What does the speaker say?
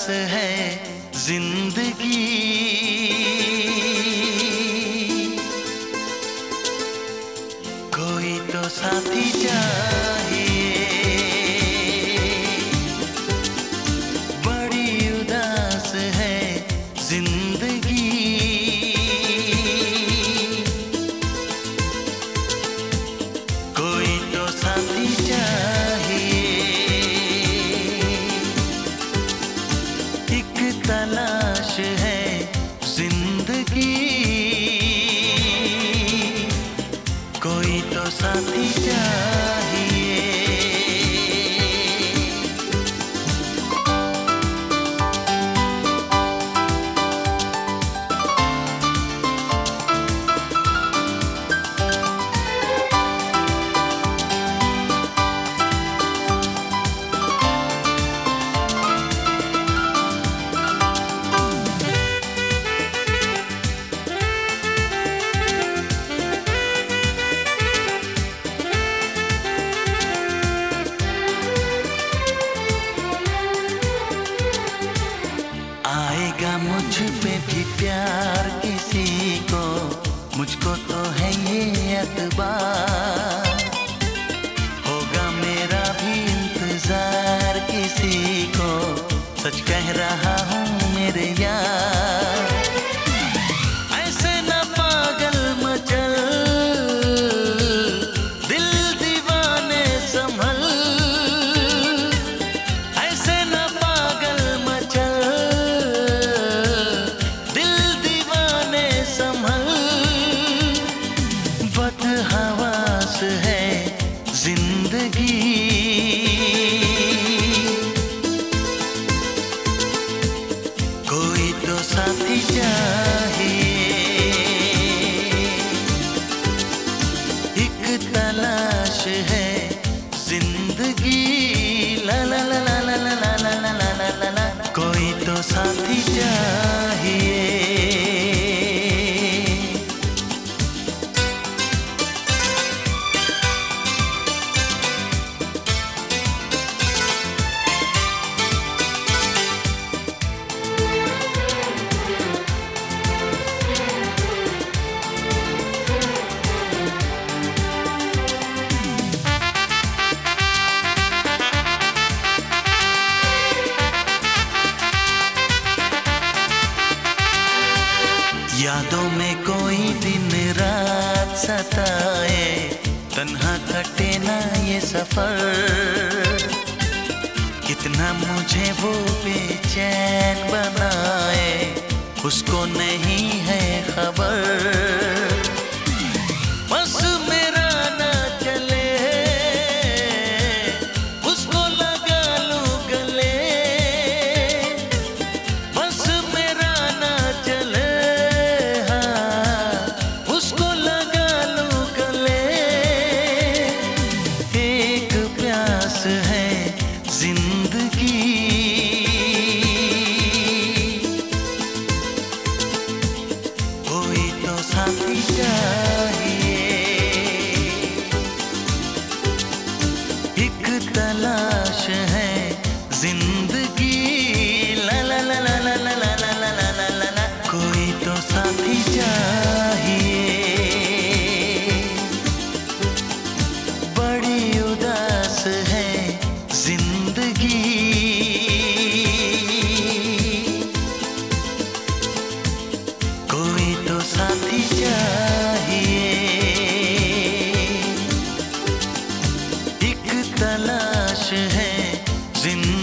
है जिंदगी, कोई तो साथी चाहिए। बड़ी उदास है जिंदगी, कोई तो साथी चाहिए। एक तलाश है जिंदगी, कोई तो साथी चाहिए। आएगा मुझ पे भी प्यार किसी को, मुझको तो है ये एतबार। होगा मेरा भी इंतजार किसी को, सच कह रहा हूँ मेरे यार। ऐसे न पागल मचल, दिल दीवाने संभल। ऐसे न पागल मचल, बदहवास है जिंदगी, कोई तो साथी चाहिए। एक तलाश है जिंदगी, ला ला ला ला ला ला ला ला ला ला ला ला, कोई तो साथी चाहिए। यादों में कोई दिन रात सताए, तन्हा कटे ना ये सफर। कितना मुझे वो बेचैन बनाए, उसको नहीं है खबर। बस मेरा ना चले, उसको लगा लूं गले। बस मेरा ना चले, है जिंदगी, कोई तो साथी चाहिए। एक तलाश है जिंदगी, ला ला ला ला ला ला ला ला ला ला ला ला, कोई तो साथी चाहिए। बड़ी उदास है जिंदगी, कोई तो साथी चाहिए। एक तलाश है जिंदगी।